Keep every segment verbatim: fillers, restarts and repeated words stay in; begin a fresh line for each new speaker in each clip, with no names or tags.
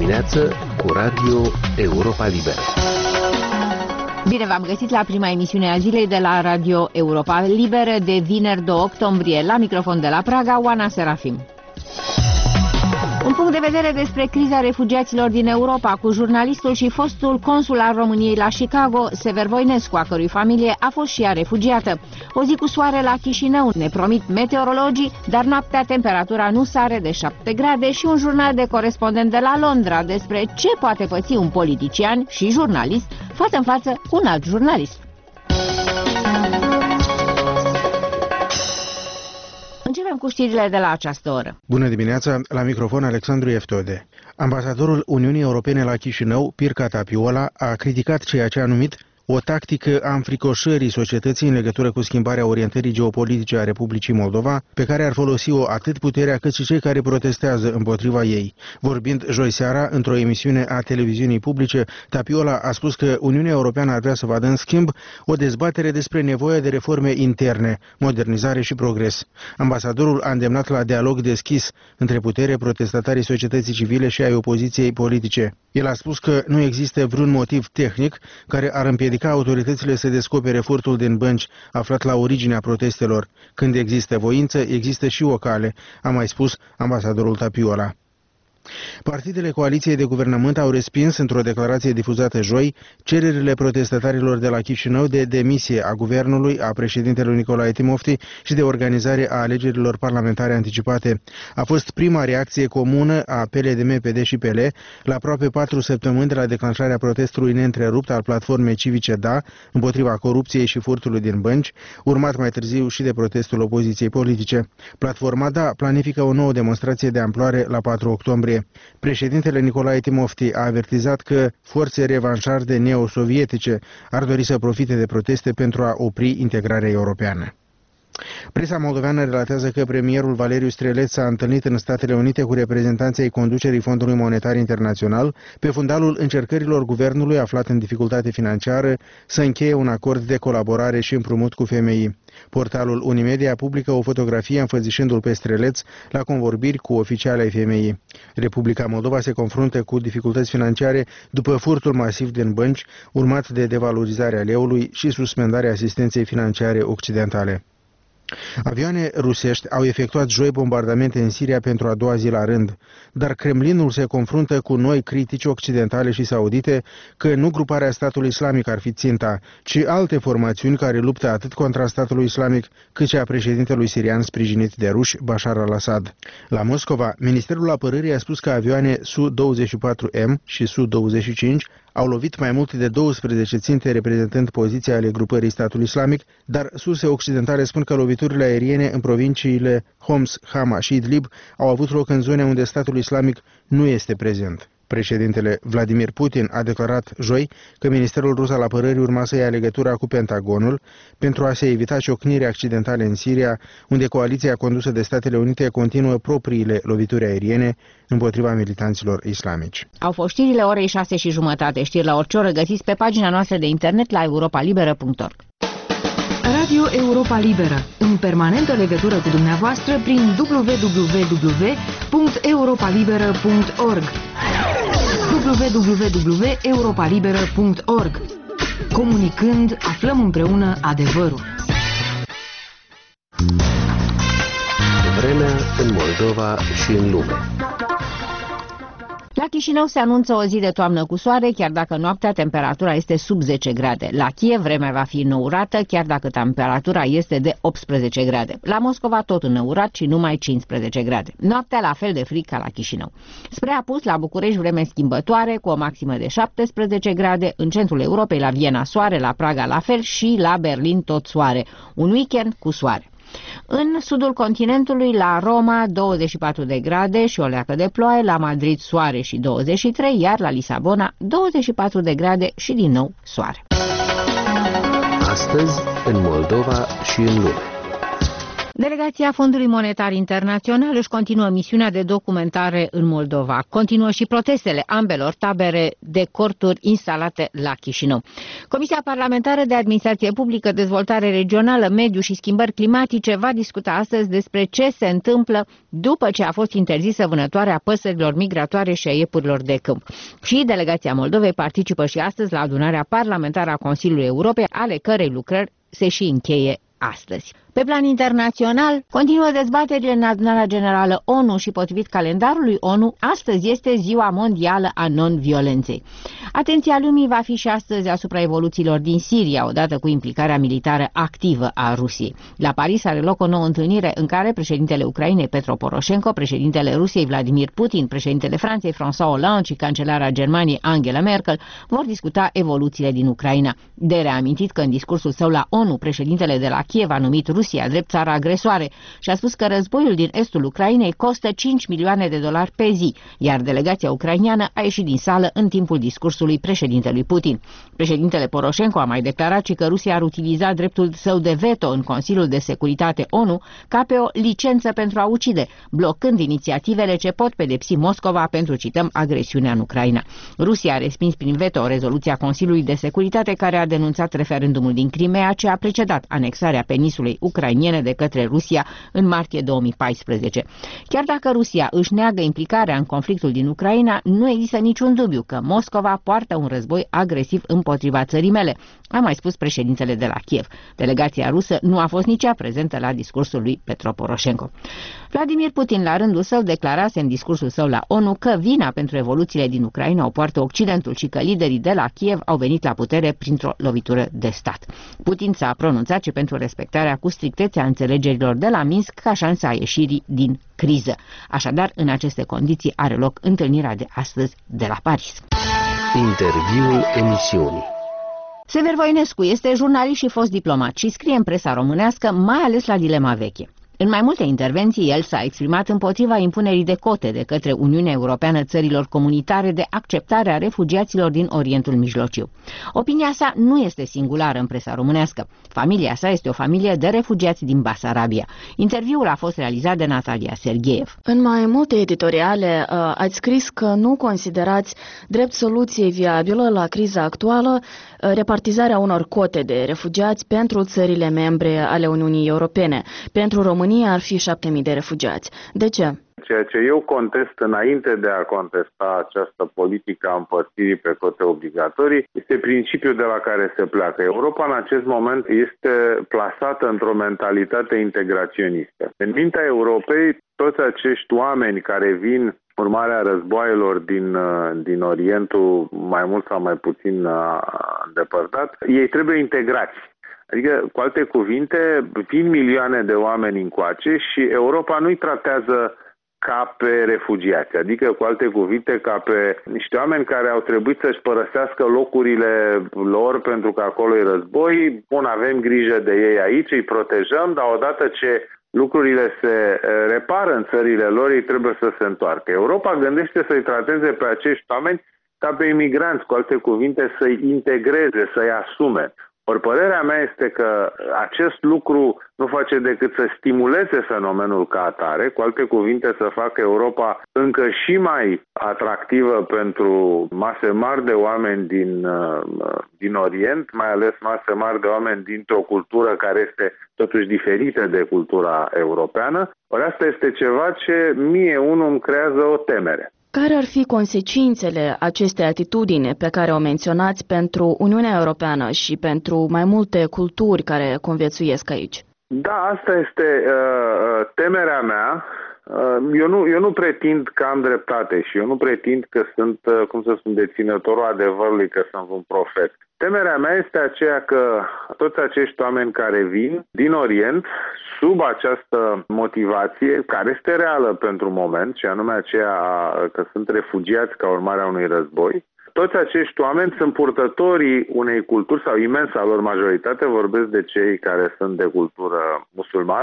dimineață cu Radio Europa Liberă.
Bine v-am găsit la prima emisiune a zilei de la Radio Europa Liberă de vineri doi octombrie. La microfon de la Praga, Oana Serafim. Un punct de vedere despre criza refugiaților din Europa cu jurnalistul și fostul consul al României la Chicago, Sever Voinescu, a cărui familie a fost și ea refugiată. O zi cu soare la Chișinău, ne promit meteorologii, dar noaptea temperatura nu sare de șapte grade și un jurnal de corespondent de la Londra despre ce poate păți un politician și jurnalist față în față cu un alt jurnalist. Începem cu știrile de la această oră.
Bună dimineața, la microfon Alexandru Eftode. Ambasadorul Uniunii Europene la Chișinău, Pirca Tapiola, a criticat ceea ce a numit o tactică a înfricoșării societății în legătură cu schimbarea orientării geopolitice a Republicii Moldova, pe care ar folosi-o atât puterea cât și cei care protestează împotriva ei. Vorbind joi seara într-o emisiune a televiziunii publice, Tapiola a spus că Uniunea Europeană ar vrea să vadă în schimb o dezbatere despre nevoia de reforme interne, modernizare și progres. Ambasadorul a îndemnat la dialog deschis între putere, protestatarii societății civile și ai opoziției politice. El a spus că nu există vreun motiv tehnic care ar împiedica ca autoritățile să descopere furtul din bănci aflat la originea protestelor. Când există voință, există și o cale, a mai spus ambasadorul Tapiola. Partidele coaliției de guvernământ au respins într-o declarație difuzată joi cererile protestatarilor de la Chișinău de demisie a guvernului, a președintelui Nicolae Timofti și de organizare a alegerilor parlamentare anticipate. A fost prima reacție comună a P L D M, P D și P L la aproape patru săptămâni de la declanșarea protestului neîntrerupt al platformei civice Da împotriva corupției și furtului din bănci, urmat mai târziu și de protestul opoziției politice. Platforma Da planifică o nouă demonstrație de amploare la patru octombrie. Președintele Nicolae Timofti a avertizat că forțe revanșarde neosovietice ar dori să profite de proteste pentru a opri integrarea europeană. Presa moldoveană relatează că premierul Valeriu Streleț s-a întâlnit în Statele Unite cu reprezentanții ai conducerii Fondului Monetar Internațional pe fundalul încercărilor guvernului aflat în dificultate financiară să încheie un acord de colaborare și împrumut cu F M I. Portalul Unimedia publică o fotografie înfățișându-l pe Streleț la convorbiri cu oficiali ai F M I. Republica Moldova se confruntă cu dificultăți financiare după furtul masiv din bănci, urmat de devalorizarea leului și suspendarea asistenței financiare occidentale. Avioane rusești au efectuat joi bombardamente în Siria pentru a doua zi la rând, dar Kremlinul se confruntă cu noi critici occidentale și saudite că nu gruparea statului islamic ar fi ținta, ci alte formațiuni care luptă atât contra statului islamic cât și a președintelui sirian sprijinit de ruși, Bashar al-Assad. La Moscova, Ministerul Apărării a spus că avioane S U douăzeci și patru M și S U douăzeci și cinci au lovit mai mult de douăsprezece ținte reprezentând poziția ale grupării statului islamic, dar surse occidentale spun că loviturile aeriene în provinciile Homs, Hama și Idlib au avut loc în zone unde statul islamic nu este prezent. Președintele Vladimir Putin a declarat joi că Ministerul Rus al Apărării urma să ia legătura cu Pentagonul pentru a se evita ciocniri accidentale în Siria, unde coaliția condusă de Statele Unite continuă propriile lovituri aeriene împotriva militanților islamici.
Au fost știrile orei șase și jumătate. Știri la orice oră găsiți pe pagina noastră de internet la europa liberă punct org.
Radio Europa Liberă, în permanentă legătură cu dumneavoastră prin w w w punct europa liberă punct org. w w w punct europa liberă punct org. Comunicând, aflăm împreună adevărul.
Vremea în Moldova și în lume.
La Chișinău se anunță o zi de toamnă cu soare, chiar dacă noaptea temperatura este sub zece grade. La Kiev vremea va fi înăurată, chiar dacă temperatura este de optsprezece grade. La Moscova tot înăurat și numai cincisprezece grade. Noaptea la fel de frig ca la Chișinău. Spre apus, la București vreme schimbătoare, cu o maximă de șaptesprezece grade, în centrul Europei la Viena soare, la Praga la fel și la Berlin tot soare. Un weekend cu soare. În sudul continentului, la Roma, douăzeci și patru de grade și o leacă de ploaie, la Madrid soare și douăzeci și trei, iar la Lisabona douăzeci și patru de grade și din nou soare.
Astăzi, în Moldova și în lume.
Delegația Fondului Monetar Internațional își continuă misiunea de documentare în Moldova. Continuă și protestele ambelor tabere de corturi instalate la Chișinău. Comisia Parlamentară de Administrație Publică, Dezvoltare Regională, Mediu și Schimbări Climatice va discuta astăzi despre ce se întâmplă după ce a fost interzisă vânătoarea păsărilor migratoare și a iepurilor de câmp. Și delegația Moldovei participă și astăzi la adunarea parlamentară a Consiliului Europei, ale cărei lucrări se și încheie astăzi. Pe plan internațional, continuă dezbaterile în adunarea generală ONU și potrivit calendarului ONU, astăzi este Ziua Mondială a Non-Violenței. Atenția lumii va fi și astăzi asupra evoluțiilor din Siria, odată cu implicarea militară activă a Rusiei. La Paris are loc o nouă întâlnire în care președintele Ucrainei Petro Poroșenko, președintele Rusiei Vladimir Putin, președintele Franței François Hollande și cancelara Germaniei Angela Merkel vor discuta evoluțiile din Ucraina. De reamintit că în discursul său la ONU, președintele de la Kiev a numit Rusia drept țara agresoare și a spus că războiul din estul Ucrainei costă cinci milioane de dolari pe zi, iar delegația ucraineană a ieșit din sală în timpul discursului președintelui Putin. Președintele Poroșenko a mai declarat și că Rusia ar utiliza dreptul său de veto în Consiliul de Securitate ONU ca pe o licență pentru a ucide, blocând inițiativele ce pot pedepsi Moscova pentru, cităm, agresiunea în Ucraina. Rusia a respins prin veto rezoluția Consiliului de Securitate care a denunțat referendumul din Crimea ce a precedat anexarea peninsulei ucrainene de către Rusia în martie două mii paisprezece. Chiar dacă Rusia își neagă implicarea în conflictul din Ucraina, nu există niciun dubiu că Moscova poartă un război agresiv împotriva țării mele, a mai spus președintele de la Kiev. Delegația rusă nu a fost nici ea prezentă la discursul lui Petro Poroșenko. Vladimir Putin, la rândul său, declarase în discursul său la ONU că vina pentru evoluțiile din Ucraina o poartă Occidentul și că liderii de la Kiev au venit la putere printr-o lovitură de stat. Putin s-a pronunțat și pentru respectarea cu strictețe a înțelegerilor de la Minsk ca șansa a ieșirii din criză. Așadar, în aceste condiții are loc întâlnirea de astăzi de la Paris.
Interviul emisiunii.
Sever Voinescu este jurnalist și fost diplomat și scrie în presa românească, mai ales la dilema veche. În mai multe intervenții, el s-a exprimat împotriva impunerii de cote de către Uniunea Europeană țărilor comunitare de acceptare a refugiaților din Orientul Mijlociu. Opinia sa nu este singulară în presa românească. Familia sa este o familie de refugiați din Basarabia. Interviul a fost realizat de Natalia Sergeev.
În mai multe editoriale ați scris că nu considerați drept soluție viabilă la criza actuală repartizarea unor cote de refugiați pentru țările membre ale Uniunii Europene. Pentru România ar fi șapte mii de refugiați. De ce?
Ceea ce eu contest înainte de a contesta această politică a împărțirii pe cote obligatorii este principiul de la care se pleacă. Europa în acest moment este plasată într-o mentalitate integraționistă. În mintea Europei, toți acești oameni care vin urmarea războaielor din, din Orientul mai mult sau mai puțin îndepărtat, ei trebuie integrați. Adică, cu alte cuvinte, vin milioane de oameni încoace și Europa nu-i tratează ca pe refugiați, adică, cu alte cuvinte, ca pe niște oameni care au trebuit să-și părăsească locurile lor pentru că acolo e război. Bun, avem grijă de ei aici, îi protejăm, dar odată ce lucrurile se repară în țările lor, ei trebuie să se întoarcă. Europa gândește să-i trateze pe acești oameni ca pe imigranți, cu alte cuvinte, să-i integreze, să-i asume. Ori părerea mea este că acest lucru nu face decât să stimuleze fenomenul ca atare, cu alte cuvinte să facă Europa încă și mai atractivă pentru mase mari de oameni din, din Orient, mai ales mase mari de oameni dintr-o cultură care este totuși diferită de cultura europeană. Ori asta este ceva ce mie unul îmi creează o temere.
Care ar fi consecințele acestei atitudini pe care o menționați pentru Uniunea Europeană și pentru mai multe culturi care conviețuiesc aici?
Da, asta este uh, temerea mea. Uh, eu, nu, eu nu pretind că am dreptate și eu nu pretind că sunt, uh, cum să spun, deținătorul adevărului, că sunt un profet. Temerea mea este aceea că toți acești oameni care vin din Orient, sub această motivație, care este reală pentru moment, și anume aceea că sunt refugiați ca urmare a unui război, toți acești oameni sunt purtătorii unei culturi, sau imensa lor majoritate, vorbesc de cei care sunt de cultură musulmană,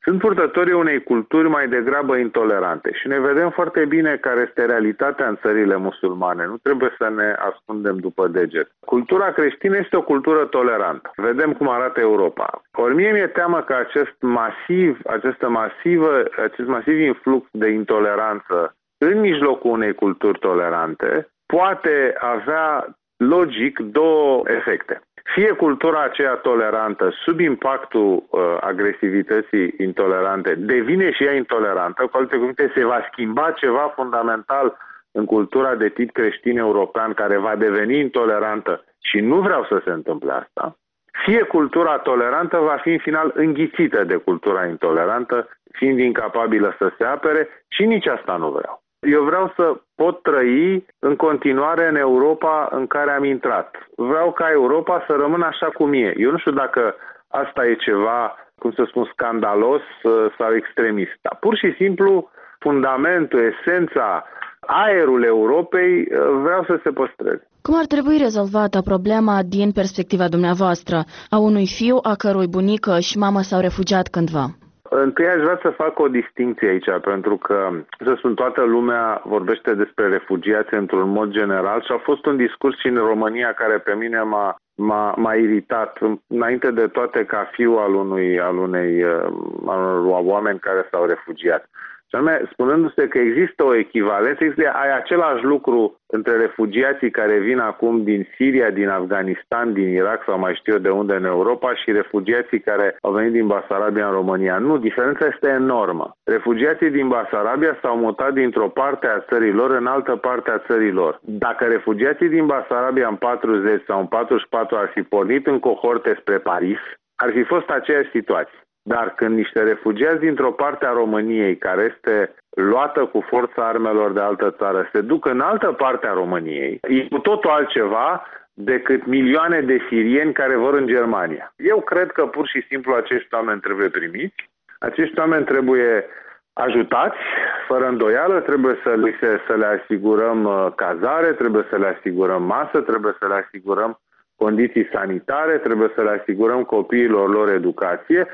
sunt purtătorii unei culturi mai degrabă intolerante și ne vedem foarte bine care este realitatea în țările musulmane. Nu trebuie să ne ascundem după deget. Cultura creștină este o cultură tolerantă. Vedem cum arată Europa. Ori mie mi-e teamă că acest masiv, această masivă, acest masiv influx de intoleranță în mijlocul unei culturi tolerante poate avea logic două efecte. Fie cultura aceea tolerantă, sub impactul uh, agresivității intolerante, devine și ea intolerantă, cu alte cuvinte, se va schimba ceva fundamental în cultura de tip creștin european care va deveni intolerantă și nu vreau să se întâmple asta. Fie cultura tolerantă va fi în final înghițită de cultura intolerantă, fiind incapabilă să se apere și nici asta nu vreau. Eu vreau să pot trăi în continuare în Europa în care am intrat. Vreau ca Europa să rămână așa cum e. Eu nu știu dacă asta e ceva, cum să spun, scandalos sau extremist. Dar pur și simplu, fundamentul, esența, aerul Europei vreau să se păstreze.
Cum ar trebui rezolvată problema din perspectiva dumneavoastră a unui fiu a cărui bunică și mamă s-au refugiat cândva?
Întâi aș vrea să fac o distinție aici, pentru că, să spun, toată lumea vorbește despre refugiați într-un mod general și a fost un discurs și în România care pe mine m-a, m-a, m-a iritat, înainte de toate ca fiu al, unui, al unei al unor oameni care s-au refugiat. Și anume, spunându-se că există o echivalență, există ai același lucru între refugiații care vin acum din Siria, din Afganistan, din Irak sau mai știu eu de unde în Europa și refugiații care au venit din Basarabia în România. Nu, diferența este enormă. Refugiații din Basarabia s-au mutat dintr-o parte a țărilor în altă parte a țărilor. Dacă refugiații din Basarabia în patruzeci sau în patruzeci și patru ar fi pornit în cohorte spre Paris, ar fi fost aceeași situație. Dar când niște refugiați dintr-o parte a României, care este luată cu forța armelor de altă țară, se duc în altă parte a României, e cu totul altceva decât milioane de sirieni care vor în Germania. Eu cred că pur și simplu acești oameni trebuie primiți, acești oameni trebuie ajutați, fără îndoială, trebuie să le, să le asigurăm cazare, trebuie să le asigurăm masă, trebuie să le asigurăm condiții sanitare, trebuie să le asigurăm copiilor lor educație,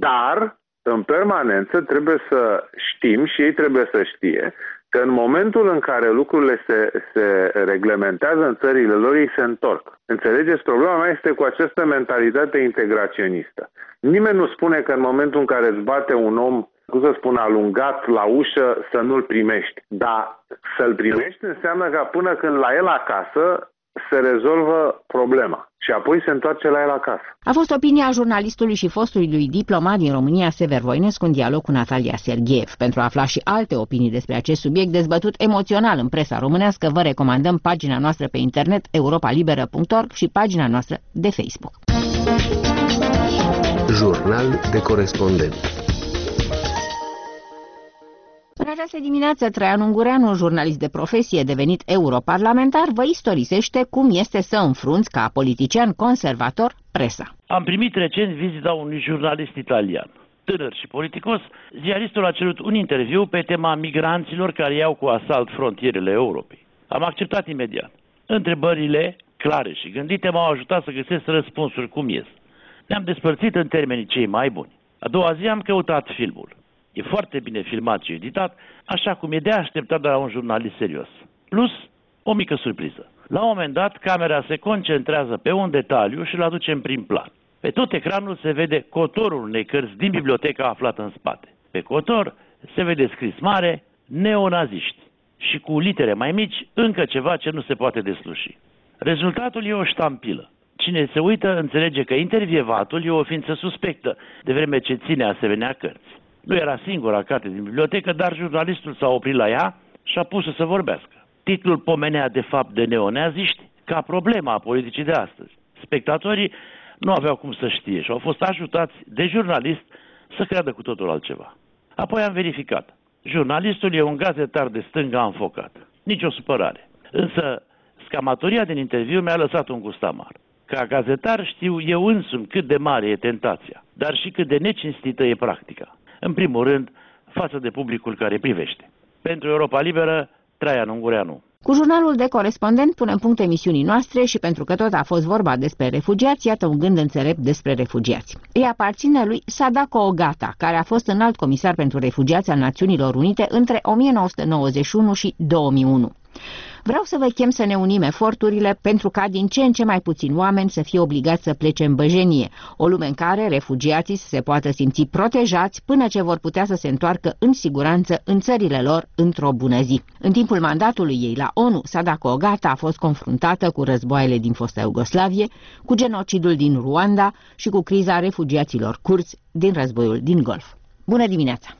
dar în permanență trebuie să știm și ei trebuie să știe că în momentul în care lucrurile se, se reglementează în țările lor, ei se întorc. Înțelegeți? Problema mea este cu această mentalitate integraționistă. Nimeni nu spune că în momentul în care îți bate un om, cum să spun, alungat la ușă, să nu-l primești. Dar să-l primești înseamnă că până când la el acasă se rezolvă problema și apoi se întoarce la el acasă.
A fost opinia jurnalistului și fostului lui diplomat din România, Sever Voinescu, în dialog cu Natalia Serghiev. Pentru a afla și alte opinii despre acest subiect dezbătut emoțional în presa românească, vă recomandăm pagina noastră pe internet europa liberă punct org și pagina noastră de Facebook.
Jurnal de corespondent.
În această dimineață, Traian Ungureanu, jurnalist de profesie devenit europarlamentar, vă istorisește cum este să înfrunți ca politician conservator presa.
Am primit recent vizita unui jurnalist italian. Tânăr și politicos, ziaristul a cerut un interviu pe tema migranților care iau cu asalt frontierele Europei. Am acceptat imediat. Întrebările clare și gândite m-au ajutat să găsesc răspunsuri cum ies. Ne-am despărțit în termenii cei mai buni. A doua zi am căutat filmul. E foarte bine filmat și editat, așa cum e de așteptat de la un jurnalist serios. Plus, o mică surpriză. La un moment dat, camera se concentrează pe un detaliu și îl aduce în prim plan. Pe tot ecranul se vede cotorul unei cărți din biblioteca aflată în spate. Pe cotor se vede scris mare, neonaziști. Și cu litere mai mici, încă ceva ce nu se poate desluși. Rezultatul e o ștampilă. Cine se uită înțelege că intervievatul e o ființă suspectă, de vreme ce ține asemenea cărți. Nu era singura carte din bibliotecă, dar jurnalistul s-a oprit la ea și a pus să vorbească. Titlul pomenea de fapt de neonaziști ca problema a politicii de astăzi. Spectatorii nu aveau cum să știe și au fost ajutați de jurnalist să creadă cu totul altceva. Apoi am verificat. Jurnalistul e un gazetar de stânga înfocat. Nici o supărare. Însă scamatoria din interviu mi-a lăsat un gust amar. Ca gazetar știu eu însumi cât de mare e tentația, dar și cât de necinstită e practica. În primul rând, față de publicul care privește. Pentru Europa Liberă, Traian Ungureanu.
Cu jurnalul de corespondent punem punct emisiunii noastre și pentru că tot a fost vorba despre refugiați, iată un gând înțelept despre refugiați. Îi aparține lui Sadako Ogata, care a fost înalt comisar pentru refugiați al Națiunilor Unite între o mie nouă sute nouăzeci și unu și două mii unu. Vreau să vă chem să ne unim eforturile pentru ca din ce în ce mai puțini oameni să fie obligați să plece în băjenie, o lume în care refugiații să se poată simți protejați până ce vor putea să se întoarcă în siguranță în țările lor într-o bună zi. În timpul mandatului ei la ONU, Sadako Ogata a fost confruntată cu războaiele din fosta Iugoslavie, cu genocidul din Rwanda și cu criza refugiaților curzi din războiul din Golf. Bună dimineața!